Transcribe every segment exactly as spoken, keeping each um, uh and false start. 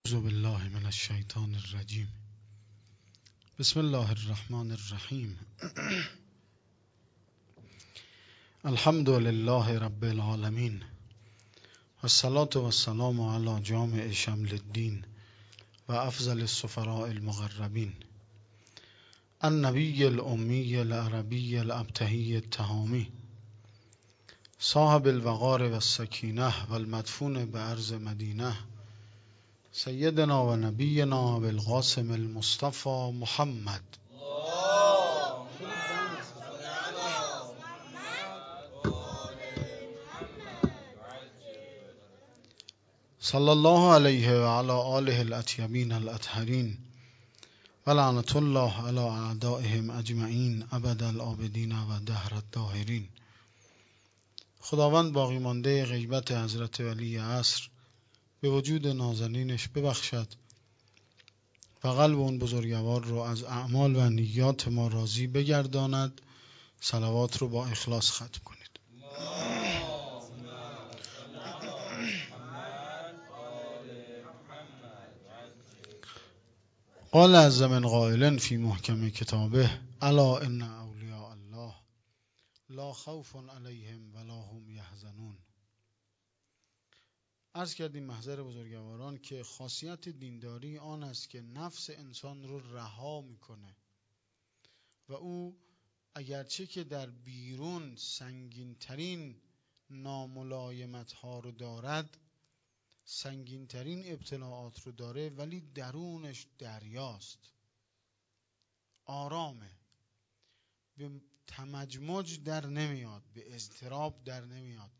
اعوذ بالله من الشیطان الرجیم. بسم الله الرحمن الرحیم. الحمد لله رب العالمین و الصلاة و السلام علی جامع شمل الدین و افضل السفراء المقربین النبی الامی العربی الابتهی التهامی صاحب الوقار و السکینه و المدفون به ارض مدینه سیدنا و نبینا ابوالقاسم المصطفى محمد صلی الله علیه و علی آله الاطیبین الاطهرین و لعنة الله علی اعدائهم اجمعین ابد العابدین و دهر الداهرین. خداوند باقی مانده غیبت حضرت ولی عصر به وجود نازنینش ببخشد و قلب اون بزرگوار رو از اعمال و نیات ما راضی بگرداند. صلوات رو با اخلاص ختم کنید. قال عز من قائل فی محکم کتابه الا ان اولیاء الله لا خوف علیهم ولا هم یحزنون. عرض کردیم محضر بزرگواران که خاصیت دینداری آن است که نفس انسان رو رها میکنه و او اگرچه که در بیرون سنگین ترین ناملایمت ها رو دارد، سنگین ترین ابتلاعات رو داره، ولی درونش دریاست، آرامه، به تمجمج در نمیاد، به اضطراب در نمیاد.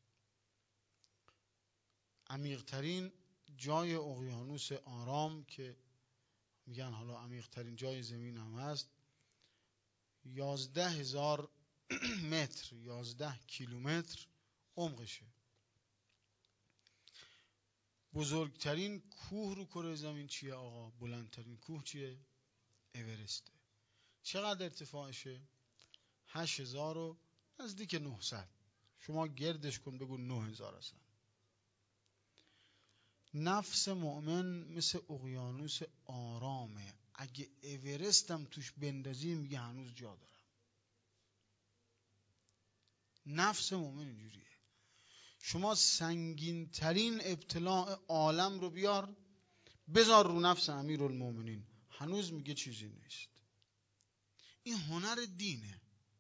عمیق‌ترین جای اقیانوس آرام که میگن حالا عمیق‌ترین جای زمین هم هست یازده هزار متر، یازده کیلومتر عمقشه. بزرگترین کوه رو کره زمین چیه آقا؟ بلندترین کوه چیه؟ اورسته. چقدر ارتفاعشه؟ هشت هزار و نزدیک نهصد. شما گردش کن بگو نه هزار هستن. نفس مؤمن مثل اقیانوس آرامه. اگه اورستم توش بندازی میگه هنوز جا دارم. نفس مؤمن اینجوریه. شما سنگین ترین ابتلاع عالم رو بیار بذار رو نفس امیرالمومنین، هنوز میگه چیزی نیست. این هنر دینه.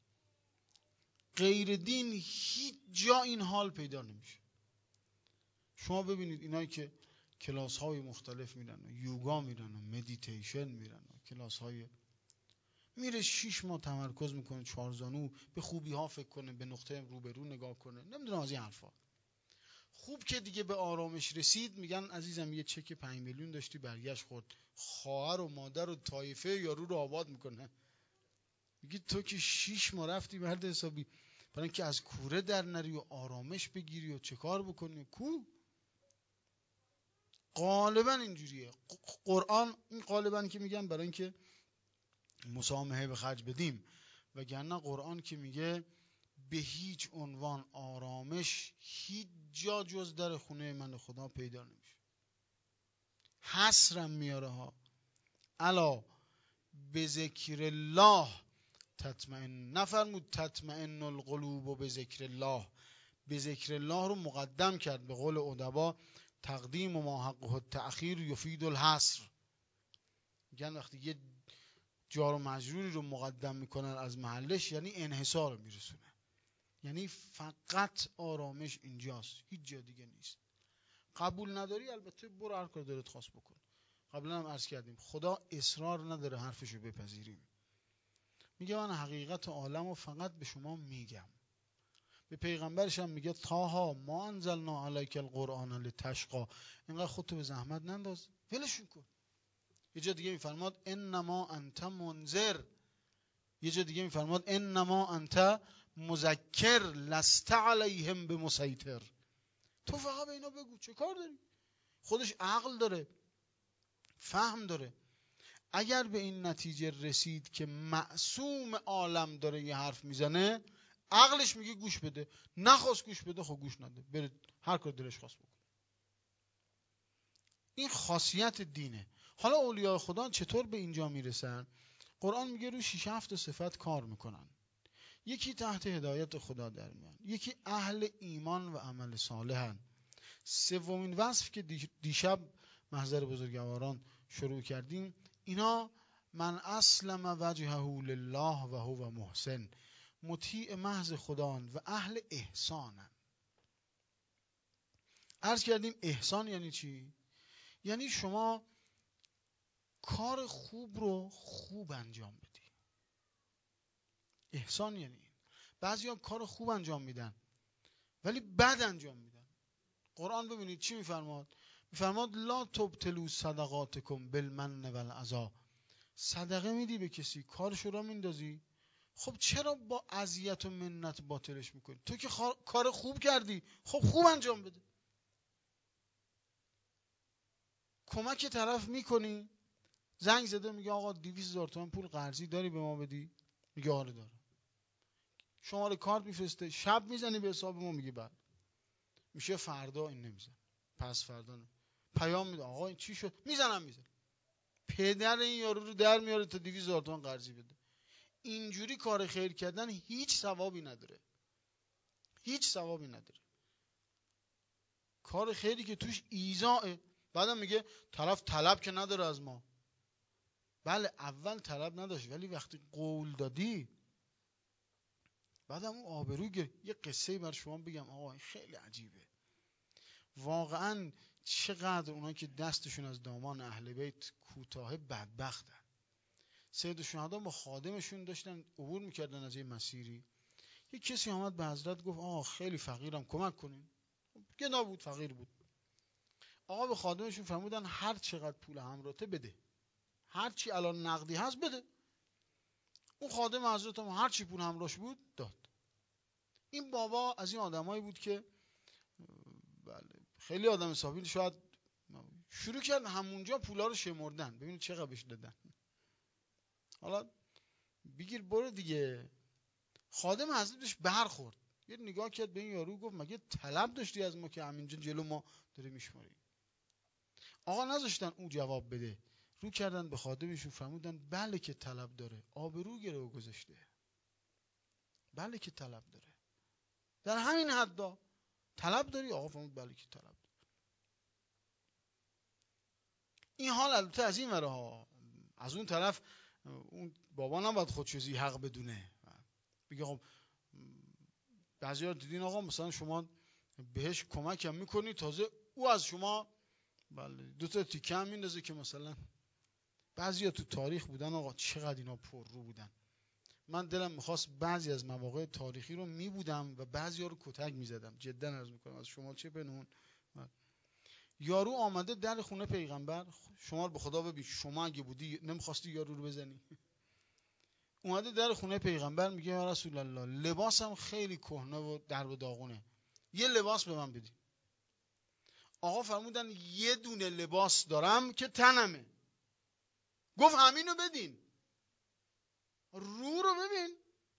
غیر دین هیچ جا این حال پیدا نمیشه. شما ببینید اینایی که کلاس های مختلف میرن و یوگا میرن و مدیتیشن میرن و کلاس های میره شیش ماه تمرکز میکنه، چهار زانو به خوبی ها فکر کنه، به نقطه روبرو نگاه کنه، نمیدونم از این حرفا. خوب که دیگه به آرامش رسید میگن عزیزم یه چک پنج میلیون داشتی برگشت خورد، خواهر و مادر و طایفه یارو رو آباد میکنه. میگی تو که شیش ماه رفتی مرد حسابی برای اینکه از کوره در نری و آرامش بگیری و چه کار بکنی کو؟ غالبا اینجوریه. قرآن این غالبا که میگم برای اینکه مسامحه به خرج بدیم، وگرنه قرآن که میگه به هیچ عنوان آرامش هیچ جا جز در خونه من خدا پیدا نمیشه. حسرم میاره ها. الا به ذکر الله تطمئن، نفرمود تطمئن القلوب و به ذکر الله. به ذکر الله رو مقدم کرد. به قول ادبا تقدیم و ما حقه التأخیر یفید الحصر. میگن وقتی یه جار و مجروری رو مقدم میکنن از محلش یعنی انحصار رو میرسونه، یعنی فقط آرامش اینجاست، هیچ جا دیگه نیست. قبول نداری البته برو هر کار دلت خواست بکن. قبلا هم عرض کردیم خدا اصرار نداره حرفشو بپذیریم. میگه من حقیقت عالم رو فقط به شما میگم. به پیغمبرش هم میگه طه ما انزلنا علیک القرآن لتشقی، اینقدر خودتو به زحمت ننداز، ولشون کن. یه جا دیگه میفرماد انما انت منذر، یه جا دیگه میفرماد انما انت مذکر لست علیهم بمسیطر. تو فقط به اینا بگو چه کار داری. خودش عقل داره، فهم داره. اگر به این نتیجه رسید که معصوم عالم داره یه حرف میزنه، عقلش میگه گوش بده. نخواست گوش بده، خب گوش نده، بره هر کار دلش خواست بکن. این خاصیت دینه. حالا اولیاء خدا چطور به اینجا میرسن؟ قرآن میگه رو شش هفت صفت کار میکنن. یکی تحت هدایت خدا در میان، یکی اهل ایمان و عمل صالحن. سومین وصف که دیشب محضر بزرگواران شروع کردیم، اینا من اسلم وجهه لله و هو محسن، مطیع محض خدان و اهل احسانن. عرض کردیم احسان یعنی چی؟ یعنی شما کار خوب رو خوب انجام بدی. احسان یعنی این. بعضیا کار خوب انجام میدن ولی بد انجام میدن. قرآن ببینید چی میفرماد؟ میفرماد لا تبطلوا صدقاتکم بالمن والعذا. صدقه میدی به کسی، کارشو را میندازی، خب چرا با اذیت و منت باطلش میکنی؟ تو که کار خوب کردی، خب خوب انجام بده. کمک طرف میکنی، زنگ زده میگه آقا دویست هزار تومان پول قرضی داری به ما بدی؟ میگه آره دارم. شماره کارت میفرسته، شب میزنی به حساب ما، میگه بله. میشه فردا این نمیزن، پس فردا نه. پیام میده آقا این چی شد؟ میزنم میزنم. پدر این یارو رو در میاره تا دویست هزار تومان قرضی بده. اینجوری کار خیر کردن هیچ ثوابی نداره، هیچ ثوابی نداره. کار خیری که توش ایذاءه. بعدم میگه طرف طلب که نداره از ما. بله اول طلب نداشت، ولی وقتی قول دادی بعدم اون آبرو گرفت. یه قصه بر شما بگم آقا این خیلی عجیبه واقعا. چقدر اونایی که دستشون از دامان اهل بیت کوتاه بدبختن. سید الشهدا با خادمشون داشتن عبور میکردن از یه مسیری، یه کسی آمد به حضرت گفت آقا خیلی فقیرم کمک کنین. گدا بود، فقیر بود. آقا به خادمشون فرمودن هر چقدر پول همراته بده، هر چی الان نقدی هست بده. اون خادم حضرت هم هر چی پول همراهش بود داد. این بابا از این آدمایی بود که بله خیلی آدم حسابی، شاید شروع کرد همونجا پولا رو شمردن، ببینید چقدر بهش دادن. حالا بگیر برو دیگه. خادم حضرتش برخورد، یه نگاه کرد به این یارو، گفت مگه طلب داشتی از ما که همینجا جلو ما داره میشماری؟ آقا نذاشتن او جواب بده، رو کردن به خادمشون فرمودن بله که طلب داره. آبرو گره و گذاشته. بله که طلب داره، در همین حدا طلب داری؟ آقا فرمود بله که طلب داره. این حال البته از این وره ها. از اون طرف اون بابا نباید خودشو ذی حق بدونه، بگه خب بعضیا دیدین آقا مثلا شما بهش کمک هم میکنی، تازه او از شما بله دو تا تیکه هم میندازه که مثلا. بعضیا تو تاریخ بودن آقا چقدر اینا پر رو بودن. من دلم میخواست بعضی از مواقع تاریخی رو میبودم و بعضیا رو کتک میزدم. جدا عرض میکنم از شما چه بنون. یارو آمده در خونه پیغمبر، شما رو به خدا ببین، شما اگه بودی نمیخواستی یارو رو بزنی؟ اومده در خونه پیغمبر میگه یا رسول الله لباسم خیلی کهنه و در و داغونه، یه لباس به من بدی. آقا فرمودن یه دونه لباس دارم که تنمه. گفت همینو بدین. رو رو ببین.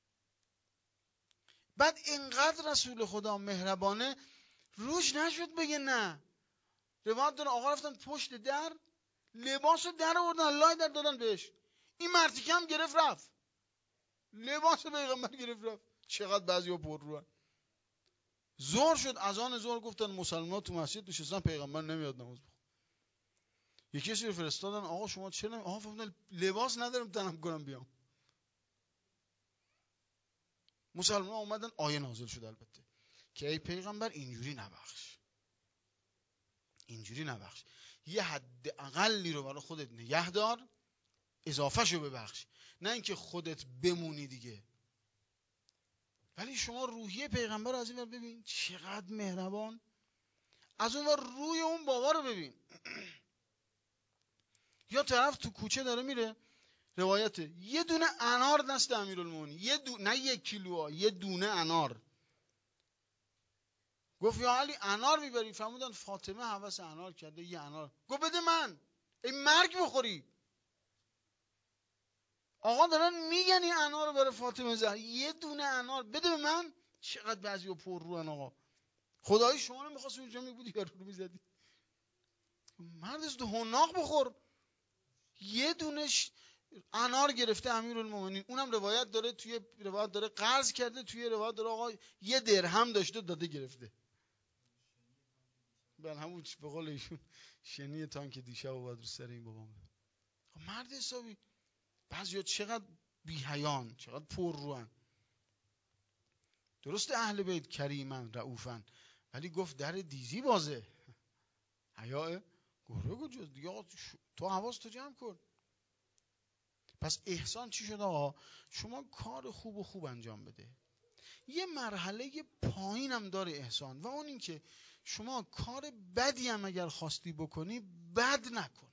بعد اینقدر رسول خدا مهربانه روش نشد بگه نه. روایت داره آقا رفتن پشت در لباسو در آوردن لای در دادن بهش. این مرتیکه هم گرفت رفت، لباس پیغمبر گرفت رفت. چقدر بعضیا پر رو. ظهر شد، اذان ظهر گفتن مسلمان تو مسجد نشستن، پیغمبر نمیاد نماز بخونه. یکی کسی رو فرستادن آقا شما چرا نمی آقا فرمودن لباس ندارم تنم کنم بیام. مسلمان اومدن، آیه نازل شد البته که ای پیغمبر اینجوری نبخش، اینجوری نبخش، یه حد اقلی رو برای خودت نگه دار، اضافه شو ببخش، نه اینکه خودت بمونی دیگه. ولی شما روحیه پیغمبر از این ور ببین چقدر مهربان، از اون ور روی اون بابا رو ببین. یا طرف تو کوچه داره میره، روایته یه دونه انار دست امیرالمومنین، یه دونه نه یک کیلو ها، یه دونه انار. گفت یا علی انار میبری؟ فرمودن فاطمه هوس انار کرده یه انار. گفت بده من، ای مرگ بخوری. آقا دارن میگن این انار رو برای فاطمه زهرا، یه دونه انار بده به من. چقدر بعضیا پر رو ان آقا. خدایی شما رو می‌خواست اونجا میبودی یا رو میزدی. مرد تو حناق بخور. یه دونش انار گرفته امیرالمومنین، اونم روایت داره، توی روایت داره قرض کرده، توی روایت داره آقا یه درهم داشته داده گرفته. بل همون به قول ایشون شنی تانک دیشب بود رو سر این بابام. مرد حسابی. بعضیا چقدر بی‌حیان، چقدر پر روان. درست اهل بیت کریمن رؤوفن، ولی گفت در دیزی بازه. حیاء گره کجاست دیگه؟ آقا تو حواس تو جمع کن. پس احسان چی شد آقا؟ شما کار خوب و خوب انجام بده. یه مرحله پایین هم داره احسان، و اون این که شما کار بدی هم اگر خواستی بکنی بد نکن.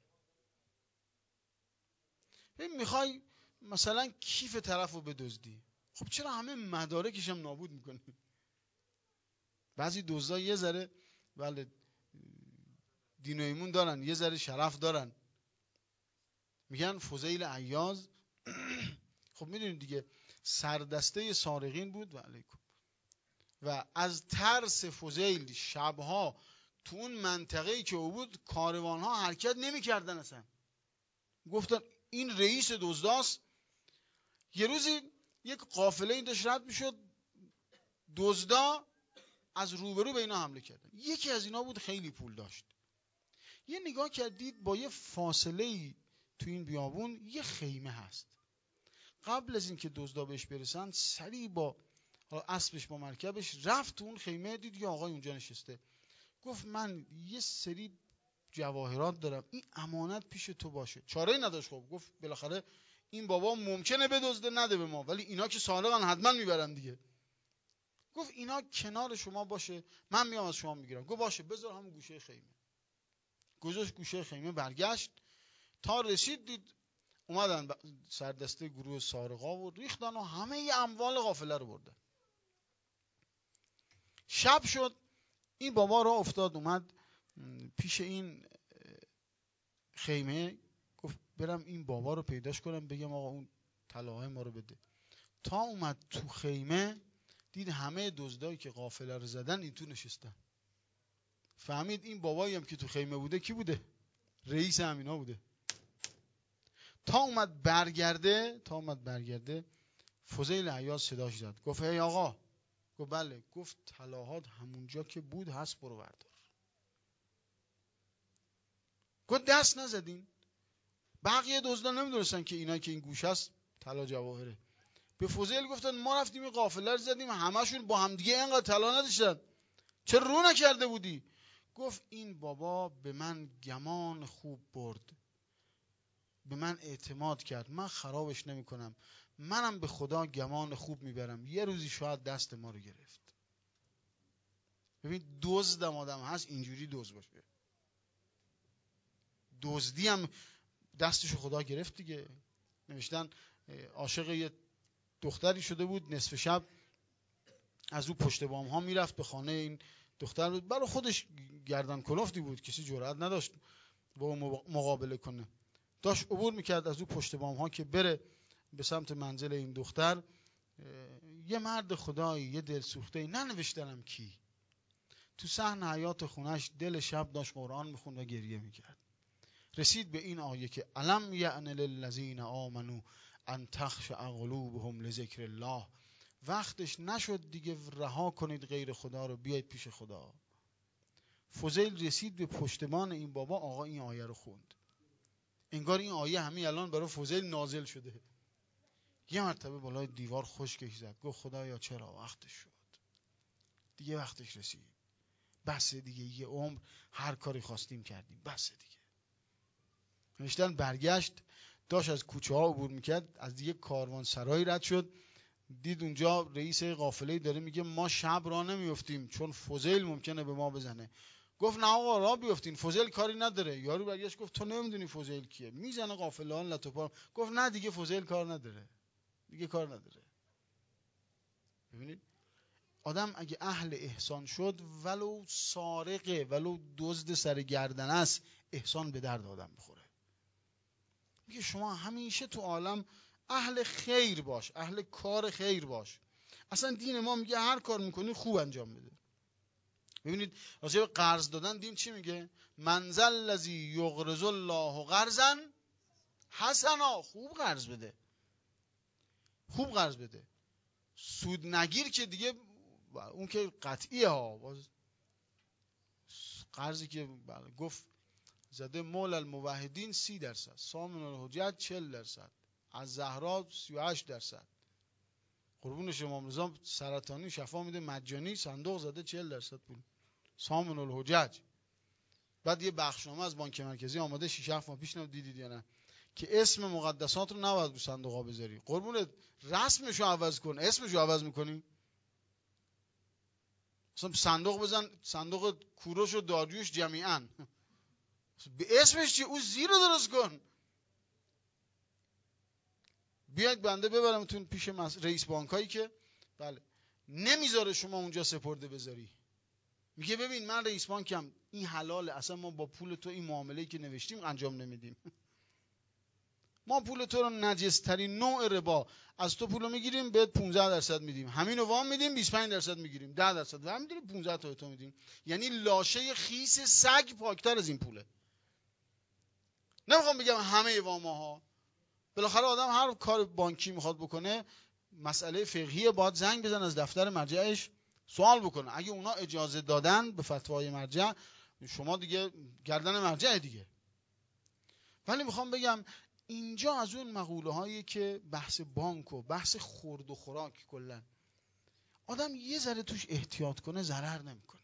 ببین میخوای مثلا کیف طرف رو بدزدی، خب چرا همه مدارکش هم نابود میکنی؟ بعضی دزدا یه ذره بله دین و ایمون دارن، یه ذره شرف دارن. میگن فضیل عیاض خب میدونید دیگه سردسته سارقین بود و علیکم، و از ترس فضیل شبها تو اون منطقه‌ای که او بود کاروانها حرکت نمی‌کردن اصلا. گفتن این رئیس دزداست. یه روزی یک قافله این داشت رد میشد، دزدا از روبرو به اینا حمله کردن. یکی از اینا بود خیلی پول داشت. یه نگاه کردید با یه فاصله تو این بیابون یه خیمه هست. قبل از اینکه دزدا بهش برسن سریع با اسبش با مرکبش رفت تو اون خیمه، دید یه آقای اونجا نشسته. گفت من یه سری جواهرات دارم، این امانت پیش تو باشه. چاره‌ای نداشت. خب گفت بالاخره این بابا ممکنه بدزده نده به ما، ولی اینا که سارقن حتما میبرن دیگه. گفت اینا کنار شما باشه، من میام از شما میگیرم. گفت باشه بذار همون گوشه خیمه. گذاشت گوشه خیمه، برگشت تا رسید دید اومدن سردسته گروه سارقا و ریختن و همه اموال قافله رو بردن. شب شد، این بابا را افتاد اومد پیش این خیمه، گفت برم این بابا رو پیداش کنم بگم آقا اون طلاهای ما رو بده. تا اومد تو خیمه دید همه دزدایی که قافله رو زدن این تو نشستن. فهمید این بابایی هم که تو خیمه بوده کی بوده؟ رئیس همینا بوده. تا اومد برگرده تا اومد برگرده فضیل عیاض صداش زد، گفت ای آقا. گفت بله. گفت طلاهات همونجا که بود هست، برو بردار. گفت دست نزدین؟ بقیه دزدا نمیدونستن که اینا که این گوشه است طلا جواهره. به فضیل گفتن ما رفتیم این قافله رو زدیم، همشون با همدیگه اینقدر طلا نداشتن، چرا رو نکرده بودی؟ گفت این بابا به من گمان خوب برد، به من اعتماد کرد، من خرابش نمی کنم، منم به خدا گمان خوب میبرم، یه روزی شاید دست ما رو گرفت. ببین دزدم آدم هست اینجوری دزد باشه، دزدی هم دستشو خدا گرفت دیگه. نوشتن عاشق یه دختری شده بود، نصف شب از او پشت بام ها میرفت به خانه این دختر بود، برای خودش گردن کلفتی بود، کسی جرئت نداشت با او مقابله کنه. داشت عبور میکرد از او پشت بام ها که بره به سمت منزل این دختر. یه مرد خدایی، یه دلسوخته، ننوشتنم کی، تو صحن حیاط خونش دل شب داشت قرآن میخوند و گریه میکرد. رسید به این آیه که الم یعن للذین آمنوا ان تخشع قلوبهم لذکر الله. وقتش نشد دیگه رها کنید غیر خدا رو، بیاید پیش خدا. فضیل رسید به پشتبان این بابا، آقا این آیه رو خوند. انگار این آیه همین الان برای فضیل نازل شده. یه مرتبه بالای دیوار خشکش زد، گفت خدایا چرا؟ وقتش شد دیگه، وقتش رسید، بس دیگه، یه عمر هر کاری خواستیم کردیم، بس دیگه. نوشتن برگشت، داشت از کوچه ها عبور میکرد، از دیگه کاروان سرایی رد شد، دید اونجا رئیس قافله داره میگه ما شب را نمیافتیم چون فضیل ممکنه به ما بزنه. گفت نه آقا را بیافتین، فضیل کاری نداره. یارو برگشت گفت تو نمیدونی فضیل کیه، میزنه قافله ها لطوپا. گفت نه دیگه فضیل کار نداره، دیگه کار نداره. ببینید آدم اگه اهل احسان شد، ولو سارقه ولو دزد سر گردن است، احسان به درد آدم بخوره. میگه شما همیشه تو عالم اهل خیر باش، اهل کار خیر باش. اصلا دین ما میگه هر کار میکنی خوب انجام بده. ببینید راجع به قرض دادن دین چی میگه؟ من ذا الذی یقرض الله قرضا حسنا. خوب قرض بده، خوب قرض بده. سود نگیر که دیگه اون که قطعیه ها. باز قرضی که گفت زده مول الموحدین سی درصد، سامن الحجت چهل درصد، از زهرا سی و هشت درصد. قربون شما نظام سرطانی شفا میده مجانی، صندوق زده چهل درصد پول. سامن الحجج. بعد یه بخشنامه از بانک مرکزی آماده شش هفت ماه پیش، دیدید یا نه، که اسم مقدسات رو نباید رو صندوق‌ها بذاری. قربونت رسمشو عوض کن، اسمشو عوض میکنی. مثلا صندوق بزن صندوق کوروش و داریوش جمیعاً، به اسمش چی؟ اون زیر رو درست کن. بیاید بنده ببرمتون پیش رئیس بانکایی که بله نمیذاره شما اونجا سپرده بذاری. میگه ببین من رئیس بانکم، این حلاله، اصلا ما با پول تو این معامله‌ای که نوشتیم انجام نمیدیم. ما پول تو رو نجس ترین نوع ربا، از تو پولو میگیریم بهت پانزده درصد میدیم، همینو وام میدیم بیست و پنج درصد میگیریم، ده درصد وام میدیم پانزده تا تو میدیم. یعنی لاشه خیس سگ پاکتر از این پوله. نمیخوام بگم همه وام‌ها، بالاخره آدم هر کار بانکی میخواد بکنه مسئله فقهی باید زنگ بزن از دفتر مرجعش سوال بکنه. اگه اونا اجازه دادن به فتوای مرجع، شما دیگه گردن مرجع دیگه. ولی میخوام بگم اینجا از اون مقوله هایی که بحث بانک و بحث خورد و خوراک کلا آدم یه ذره توش احتیاط کنه ضرر نمیکنه.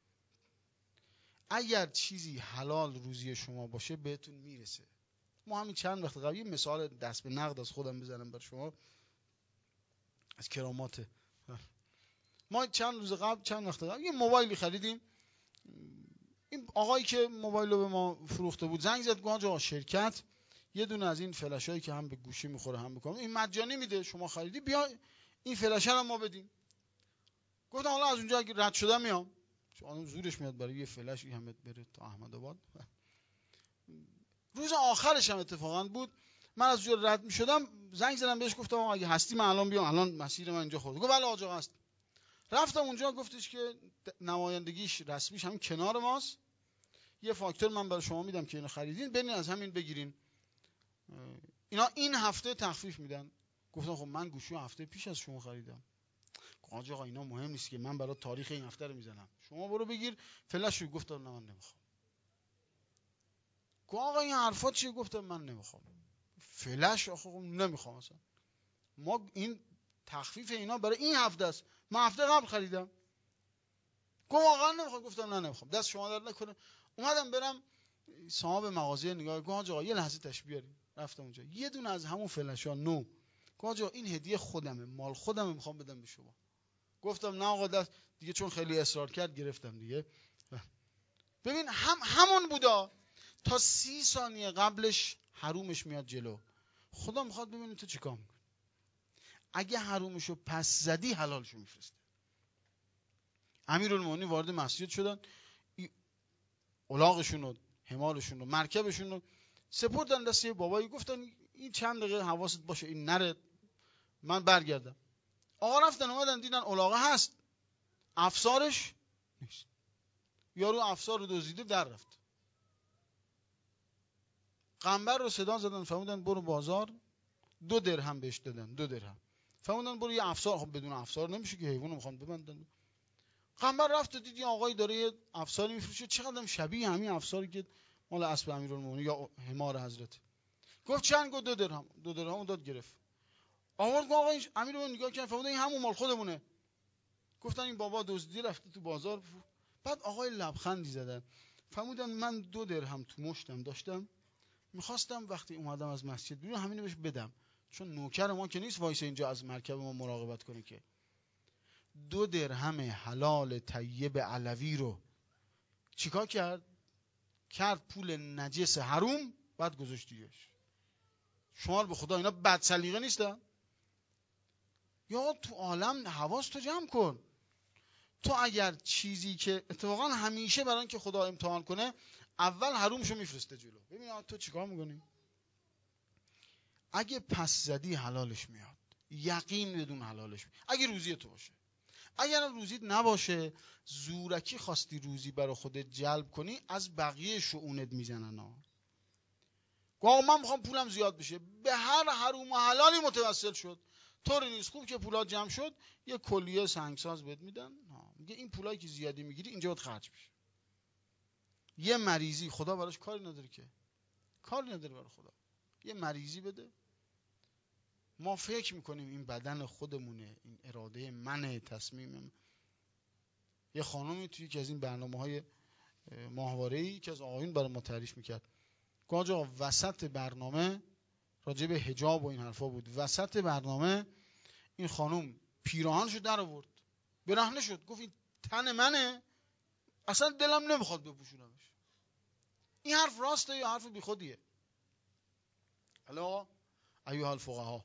اگر چیزی حلال روزی شما باشه بهتون میرسه. ما همین چند وقت قبل یه مثال دست به نقد از خودم بزنم بر شما از کرامات. ما چند روز قبل چند وقت قبل یه موبایلی خریدیم. این آقایی که موبایل رو به ما فروخته بود زنگ زد، گفت آقا شرکت یه دونه از این فلشایی که هم به گوشی میخوره هم بکنه این مجانی میده، شما خریدی بیا این فلش رو ما بدیم. گفتم حالا از اونجا اگه رد شدم میام. چون زورش میاد برای یه فلش این همه بره تا احمدآباد. روز آخرش هم اتفاقا بود، من از اونجا رد میشدم زنگ زدم بهش گفتم اگه هستی من الان بیام، الان مسیر من اینجا خورد. گفت بله آقا هست. رفتم اونجا، گفتش که نمایندگیش رسمیش همین کنار ماست، یه فاکتور من برای شما میدم که اینو خریدین برین از همین بگیرین، اینا این هفته تخفیف میدن. گفتم خب من گوشی هفته پیش از شما خریدم. گفت آقا اینا مهم نیست که من برای تاریخ این هفته رو میزنم، شما برو بگیر فلش رو. گفتم نه من نمیخوام. گفت آقا این حرفا چیه؟ گفتم من نمیخوام فلش، آخه نمیخوام اصلا، ما این تخفیف اینا برای این هفته است، من هفته قبل خریدم. گفت واقعا نمیخوام. گفتم نه نمیخوام، دست شما درد نکنه. اومدم برم صاحب مغازه نگاه، گفت آقا یه لحظه تشریف بیارین. رفتم اونجا یه دونه از همون فلشا نو. گفت آقا این هدیه خودمه، مال خودمه، میخوام بدم به شما. گفتم نه آقا دست دیگه، چون خیلی اصرار کرد گرفتم دیگه. ببین هم همون بودا، تا سی ثانیه قبلش حرومش میاد جلو. خدا میخواد ببینه تو چیکار میکنی. اگه حرومشو پس زدی حلالشو میفرسته. امیرالمومنین وارد مسجد شدن، الاغشون و حمارشون و مرکبشون رو سپردن دست یه بابایی، گفتن این چند دقیقه حواست باشه این نره من برگردم. آقا رفتن اومدن دیدن الاغه هست، افسارش نیست. یارو افسار رو دزدیده در رفت. قنبر رو صدا زدن، فهمیدن برو بازار، دو درهم بهش دادن، دو درهم. فهمیدن برو یه افسار، خب بدون افسار نمیشه که، حیوانو میخوان ببندن. قنبر رفت دید یه آقایی داره یه افساری میفروشه، چقدر شبیه همین افساری که مال اسب امیرالمومنین یا حمار حضرت. گفت چند؟ گفت دو درهم. دو درهم داد گرفت. آورد گفت آقا این امیرالمومنین نگاه کردن فهمیدن این همون مال خودمونه. گفتن این بابا دزدی رفته تو بازار. بعد آقای لبخندی زدن، فهمیدن من دو درهم تو مشتم داشتم، میخواستم وقتی اومدم از مسجد بیرون همینو بهش بدم، چون نوکر ما که نیست وایس اینجا از مرکب ما مراقبت کنه که. دو درهم حلال طیب علوی رو چیکار کرد؟ کرد پول نجس حروم، بعد گذاشت دیگهش. شما به خدا اینا بد سلیقه نیستن؟ یا تو عالم حواس تو جمع کن. تو اگر چیزی که اتفاقا همیشه برای اینکه خدا امتحان کنه اول حرومشو میفرسته جلو، ببین تو چیکار میکنی. اگه پس زدی حلالش میاد، یقین بدون حلالش میاد اگه روزی تو باشه. اگر روزیت نباشه، زورکی خواستی روزی برای خودت جلب کنی، از بقیه شؤونت میزنن ها. گاه من میخوام پولم زیاد بشه، به هر حروم و حلالی متوسل شد، طوری نیست. خوب که پولات جمع شد، یه کلیه سنگساز بهت میدن، میگه این پولایی که زیادی میگیری اینجا باید خرج بشه. یه مریضی خدا براش کاری نداره که، کاری نداره برای خدا. یه مریضی بده. ما فکر میکنیم این بدن خودمونه، این اراده منه، تصمیمم. یه خانومی توی که از این برنامه‌های ماهواره‌ای که از آقایون برای ما تعریف میکرد، گاجا وسط برنامه راجع به حجاب و این حرفا بود، وسط برنامه این خانوم پیراهنشو در آورد، برهنه شد، گفت این تن منه، اصلا دلم نمیخواد بپوشونمش. این حرف راسته یا حرف بیخودیه؟ حالا ایها الفقها،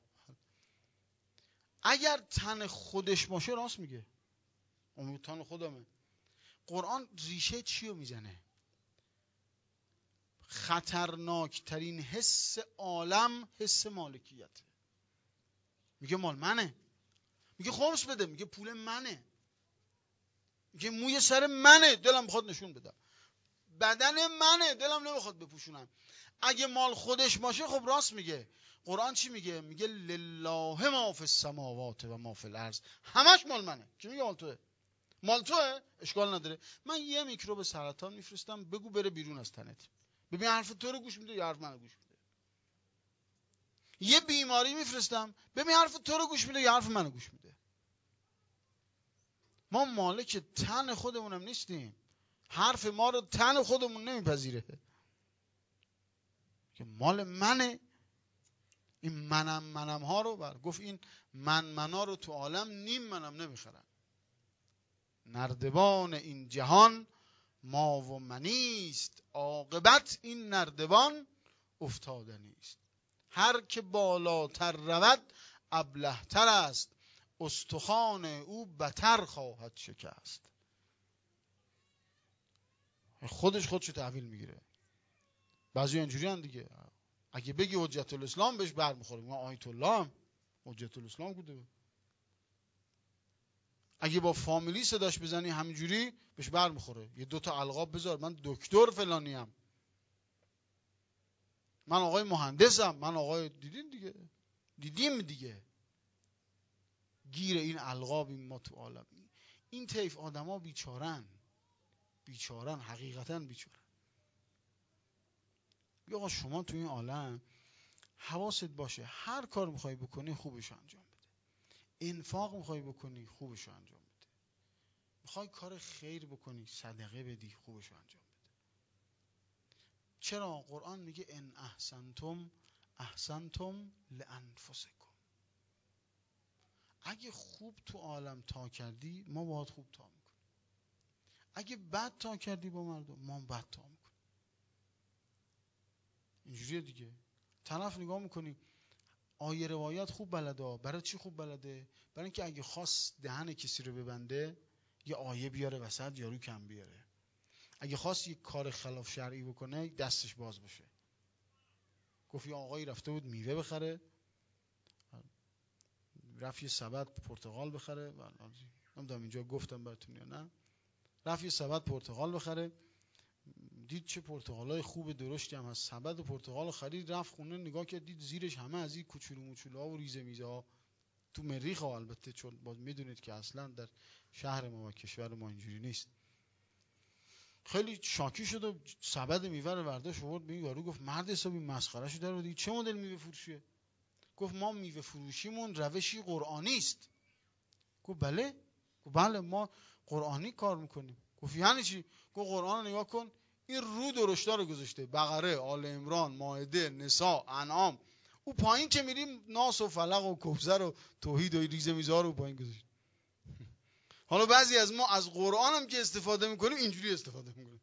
اگر تن خودش باشه راست میگه، اون تن خودمه. قرآن ریشه چی رو میزنه؟ خطرناکترین حس عالم حس مالکیته. میگه مال منه، میگه خمس بده، میگه پول منه، میگه موی سر منه، دلم میخواد نشون بدم، بدن منه، دلم نمیخواد بپوشونم. اگه مال خودش باشه خب راست میگه. قرآن چی میگه؟ میگه لله ما فی السماوات و ما فی الارض، همش مال منه. کی میگه مال توه؟ مال توه، اشکال نداره. من یه میکروب سرطان میفرستم، بگو بره بیرون از تنت، ببین حرف تو رو گوش میده یا حرف منو گوش میده. یه بیماری میفرستم، ببین حرف تو رو گوش میده یا حرف منو گوش میده. ما مالک تن خودمونم نیستیم، حرف ما رو تن خودمون نمیپذیره که مال منه. این منم منم ها رو بر گفت، این من منا رو تو عالم نیم منم نمیخرن. نردبان این جهان ما و منیست، عاقبت این نردبان افتادنی است. هر که بالاتر رود ابلهتر است، استخوان او بتر خواهد شکست. خودش خودشو تحویل میگیره. بعضی اینجوری هم دیگه، اگه بگی حجت الاسلام بهش برمیخوره، ما آیت الله هم حجت الاسلام بوده. اگه با فامیلی صداش بزنی همینجوری بهش برمیخوره، یه دوتا القاب بذار، من دکتر فلانیم، من آقای مهندسم، من آقای، دیدین دیگه، دیدیم دیگه، گیر این القاب این ما تو عالم. این طیف آدما بیچارن، بیچارن، حقیقتا بیچارن. بیا آقا شما تو این عالم حواست باشه، هر کار میخوای بکنی خوبش انجام بده. انفاق میخوای بکنی خوبش انجام بده. میخوای کار خیر بکنی صدقه بدی خوبش انجام بده. چرا؟ قرآن میگه ان احسنتم احسنتم لانفسکم. اگه خوب تو عالم تا کردی، ما باید خوب تا میکنیم. اگه بد تا کردی با مردم، ما بد تا میکنیم. اینجوریه دیگه. طرف نگاه میکنی آیه روایت خوب بلده، برای چی خوب بلده؟ برای اینکه اگه خواست دهن کسی رو ببنده یه آیه بیاره وسط، یارو کم بیاره. اگه خواست یه کار خلاف شرعی بکنه دستش باز باشه. گفت یه آقایی رفته بود میوه بخره، رفت یه سبد پرتقال بخره، نمیدونم اینجا گفتم براتون یا نه، رفت یه سبد پرتقال بخره، دید چه پرتقالای خوب درشتی هم هست، سبد پرتقال خرید، رفت خونه نگاه کرد، دید زیرش همه از این کوچولو موچولوها و ریزه میزه ها، تو مریخ ها، البته چون باز میدونید که اصلا در شهر ما و کشور ما اینجوری نیست. خیلی شاکی شد و سبد میوه رو برداشت آورد به این یارو، گفت مرد حسابی مسخرهشو در آوردی، چه مدل میوه فروشیه؟ گفت ما میوه فروشیمون روشی قرآنی است. گفت بله. گفت بله ما قرآنی کار میکنیم. گفت یعنی چی؟ گفت قرآن رو نگاه کن، این رو درشتا رو گذاشته، بقره، آل عمران، مائده، نساء، انعام، او پایین که میریم ناس و فلق و کوثر و توحید و ریزه میزار رو پایین گذاشته. حالا بعضی از ما از قرآن هم که استفاده میکنیم اینجوری استفاده میکنیم.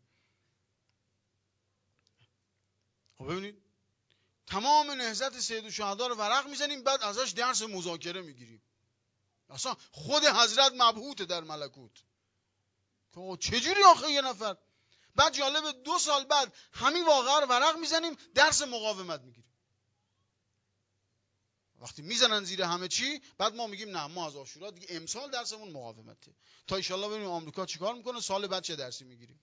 خب ببینید تمام نهضت سید الشهدا رو ورق میزنیم، بعد ازش درس مذاکره میگیریم. اصلا خود حضرت مبهوت در ملکوت که چجوری آخه یه نفر، بعد جالب دو سال بعد همین واقعه رو ورق میزنیم درس مقاومت میگیریم. وقتی میزنن زیر همه چی، بعد ما میگیم نه ما از عاشورا دیگه امسال درسمون مقاومته، تا ان شاءالله ببینیم آمریکا چیکار میکنه، سال بعد چه درسی میگیریم.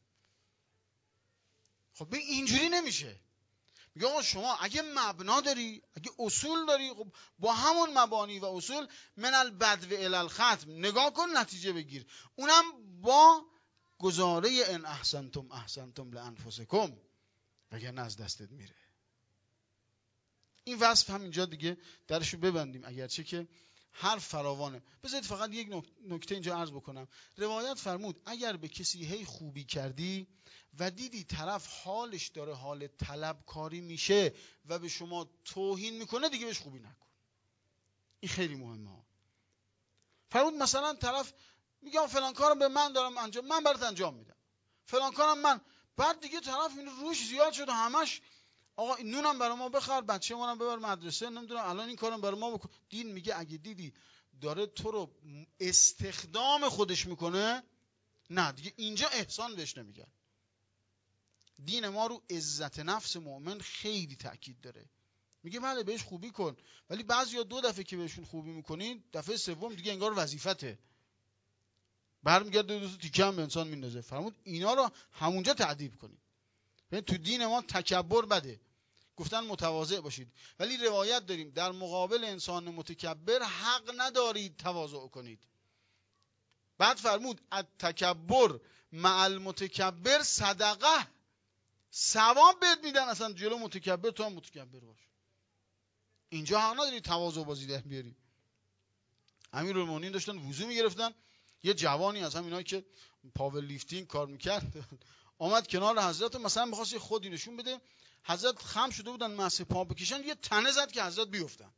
خب ببین اینجوری نمیشه. میگه آقا شما اگه مبنا داری، اگه اصول داری، خب با همون مبانی و اصول من البدو الی الختم نگاه کن نتیجه بگیر، اونم با گزاره ان احسنتم احسنتم لانفسکم، وگرنه از دستت میره. این وصف هم اینجا دیگه درشو ببندیم، اگرچه که هر فراوانه. بذارید فقط یک نکته اینجا عرض بکنم. روایت فرمود اگر به کسی هی خوبی کردی و دیدی طرف حالش داره حال طلبکاری میشه و به شما توهین میکنه، دیگه بهش خوبی نکن. این خیلی مهمه. فرمود مثلا طرف میگه فلان کارم به من دارم انجام، من برات انجام میدم، فلان کارم من، بعد دیگه طرف این روش زیاد شده، همش آقا نونم برای ما بخر، بچه ما رو ببر مدرسه، نمیدونم الان این کارم برای ما بکن. دین میگه اگه دیدی داره تو رو استخدام خودش میکنه، نه دیگه اینجا احسان بهش نمیگن. دین ما رو عزت نفس مؤمن خیلی تاکید داره. میگه بله بهش خوبی کن، ولی بعضیا دو دفعه که بهشون خوبی میکنین، دفعه سوم دیگه انگار وظیفته، برمیگرده دو تا تیکه هم به انسان میندازه. فرمود اینا رو همونجا تعذیب کنید. ببین تو دین ما تکبر بده، گفتن متواضع باشید، ولی روایت داریم در مقابل انسان متکبر حق ندارید تواضع کنید. بعد فرمود التکبر مع المتکبر صدقه، ثواب بهت میدن اصلا جلو متکبر تو هم متکبر باش. اینجا حق نداری تواضع بازی در بیاری. امیرالمومنین داشتن وضو میگرفتن، یه جوانی از همینایی که پاور لیفتینگ کار میکرد آمد کنار حضرت، مثلا می‌خواست خودی نشون بده، حضرت خم شده بودن مسح پا بکشن، یه تنه زد که حضرت بیفتن.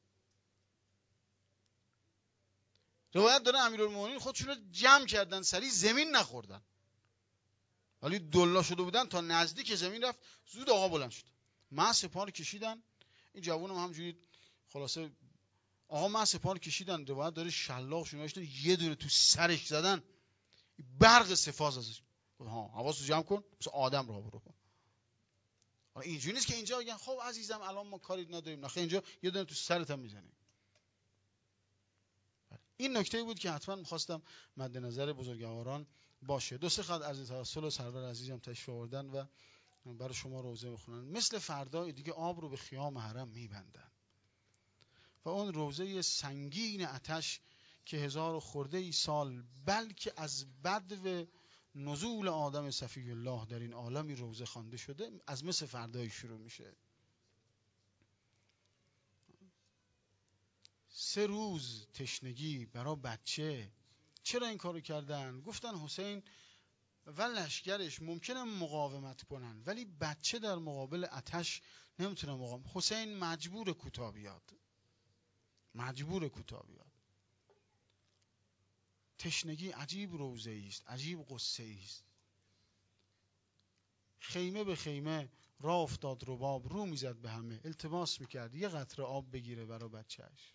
روایت داره امیرالمومنین خودشون رو جمع کردن سری زمین نخوردن، ولی دلا شده بودن تا نزدیک زمین رفت، زود آقا بلند شد، مسح پا رو کشیدن. این جوونم هم همونجوری خلاصه آقا مسح پا رو کشیدن، روایت داره شلاق شون داشتن، یه دونه تو سرش زدن، برق سفاز ازش. ها حواسو جمع کن، مثل آدم راه برو. اینجوری نیست که اینجا بگن خب عزیزم الان ما کاری نداریم، نه اینجا یه دونه تو سرت هم میزنیم. این نکته بود که حتما می‌خواستم مد نظر بزرگواران باشه. دو سه خط عرض توسل سرور عزیزم تشریف آوردن و برای شما روزه میخونن. مثل فردا دیگه آب رو به خیام حرم میبندن و اون روزه سنگین آتش که هزار و خورده ای سال بلکه از بدو نزول آدم صفی الله در این عالمی روزه خوانده شده، از مثل فردای شروع میشه. سه روز تشنگی برای بچه. چرا این کارو کردن؟ گفتن حسین و لشکرش ممکنه مقاومت کنن، ولی بچه در مقابل آتش نمیتونه مقاومت. حسین مجبور کوتاه بیاد، مجبور کوتاه بیاد. تشنگی عجیب روزه است، عجیب قصه است. خیمه به خیمه راه افتاد رباب، رو میزد به همه، التماس میکرد یه قطره آب بگیره برای بچهش.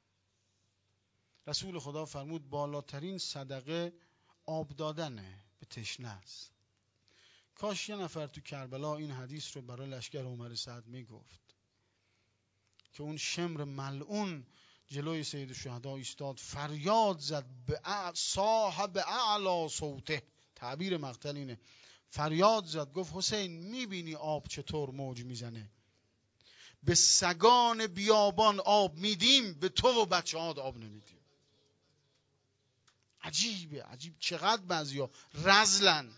رسول خدا فرمود بالاترین صدقه آب دادنه به تشنه است. کاش یه نفر تو کربلا این حدیث رو برای لشکر عمر سعد میگفت که اون شمر ملعون جلوی سید الشهدا ایستاد، فریاد زد به صاحب اعلی صوته، تعبیر مقتل اینه، فریاد زد گفت حسین میبینی آب چطور موج میزنه؟ به سگان بیابان آب میدیم، به تو و بچه هات آب نمیدیم. عجیبه، عجیب چقدر بعضیا رزلن،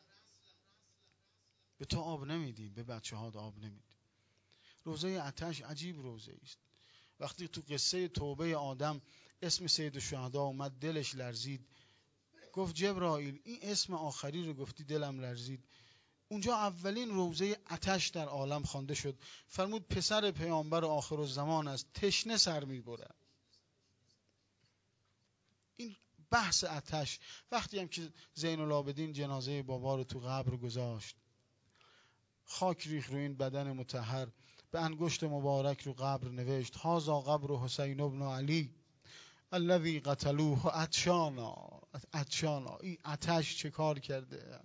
به تو آب نمیدیم به بچه هات آب نمیدیم. روزه آتش عجیب روزه است. وقتی تو قصه توبه آدم اسم سید الشهدا اومد دلش لرزید، گفت جبرائیل این اسم آخری رو گفتی دلم لرزید. اونجا اولین روزه آتش در عالم خوانده شد. فرمود پسر پیامبر آخرالزمان است، تشنه سر میبره. این بحث آتش. وقتی هم که زین العابدین جنازه بابا رو تو قبر گذاشت، خاک ریخ رو این بدن مطهر، به انگشت مبارک رو قبر نوشت هذا قبر حسین ابن علی الذی قتلوه عطشانا. عطشانا، این آتش چه کار کرده؟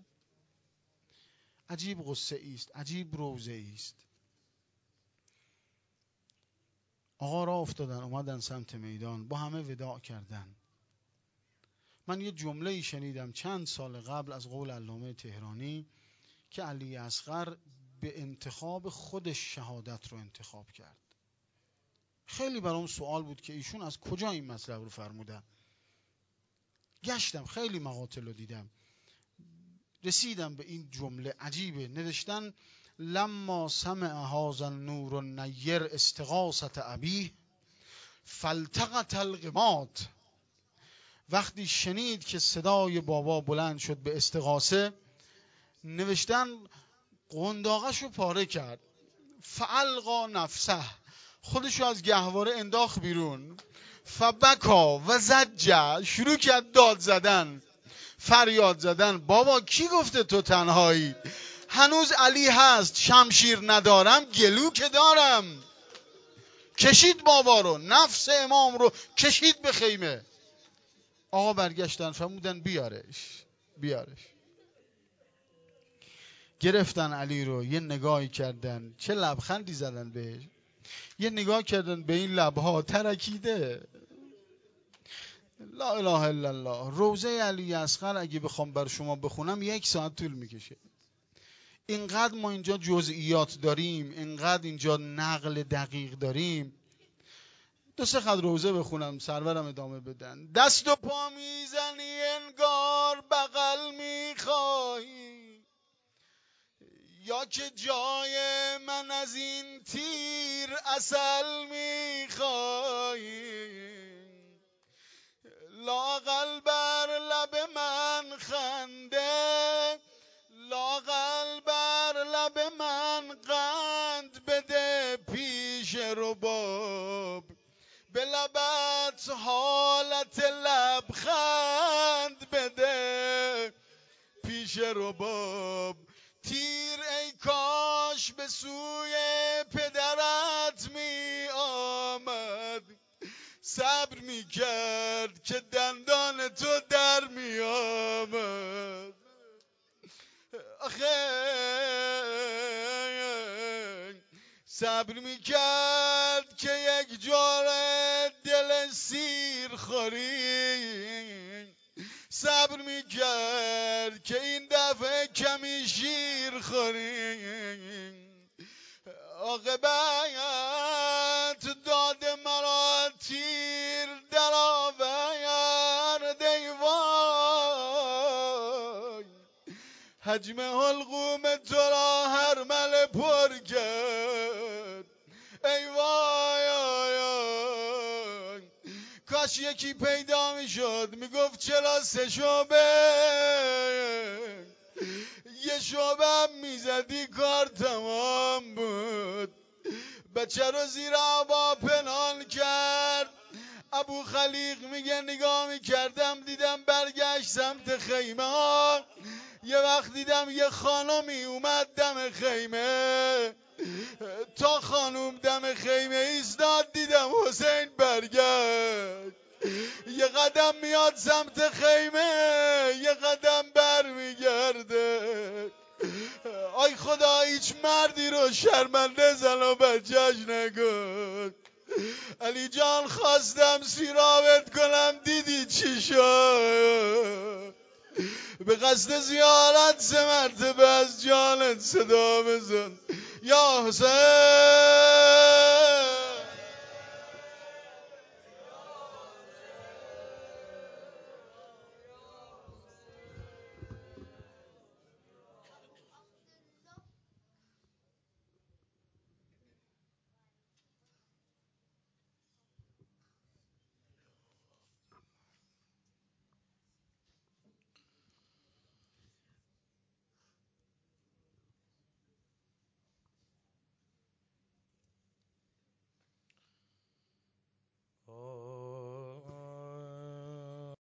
عجیب قصه است، عجیب روزه است. آقا را افتادن اومدن سمت میدان، با همه وداع کردن. من یه جمله ای شنیدم چند سال قبل از قول علامه تهرانی که علی اصغر به انتخاب خودش شهادت رو انتخاب کرد. خیلی برام سوال بود که ایشون از کجا این مطلب رو فرمودن. گشتم خیلی مقاطع رو دیدم، رسیدم به این جمله عجیبه. نوشتن لما سمع هذا النور النیر استغاثة ابیه فالتقط الغماد. وقتی شنید که صدای بابا بلند شد به استغاثه، نوشتن قنداقش رو پاره کرد. فالقا نفسه، خودشو از گهواره انداخت بیرون. فبکا و زجه، شروع کرد داد زدن، فریاد زدن. بابا کی گفته تو تنهایی؟ هنوز علی هست. شمشیر ندارم گلو که دارم. کشید بابا رو، نفس امام رو کشید به خیمه. آقا برگشتن فرمودن بیارش بیارش. گرفتن علی رو، یه نگاهی کردن، چه لبخندی زدن بهش، یه نگاه کردن به این لبها ترکیده. لا اله الا الله. روضه علی اصغر اگه بخوام بر شما بخونم یک ساعت طول میکشه. اینقدر ما اینجا جزئیات داریم، اینقدر اینجا نقل دقیق داریم. دو سه خط روضه بخونم سرورم ادامه بدن. دست و پا میزنی انگار بغل میخواهی، یا که جای من از این تیر اصل میخواهی. لااقل بر لب من خنده، لااقل بر لب من قند بده پیش رباب. به لبت حالت لبخند بده پیش رباب. تیر ای کاش به سوی پدرت می آمد، صبر می کرد که دندان تو در می آمد. آخه صبر می کرد که یک جوره دل سیر خوری، صبر می کرد که این دفعه کمی شیر خوری. عاقبت داد مرا تیر در آورد ای وای. حجم حلقوم تو را هر مل پر کرد ای وای. آی آی. کاش یکی پیدا می شد می گفت چرا سه شعبه، یه شعبه هم می زدی کار تمام بود. بچه رو زیر آبا پنهان کرد. ابو خلیق میگه نگاه میکردم دیدم برگشت سمت خیمه ها. یه وقت دیدم یه خانمی اومد دم خیمه. تا خانوم دم خیمه ایستاد دیدم حسین برگشت. یه قدم میاد سمت خیمه، یه قدم بر میگرده. آی خدا هیچ مردی رو شرمنده زن و بچهش نکن. علی جان خواستم سیرابت کنم دیدی چی شد. به قصد زیارت سه مرتبه از جانت صدا بزن یا حسین.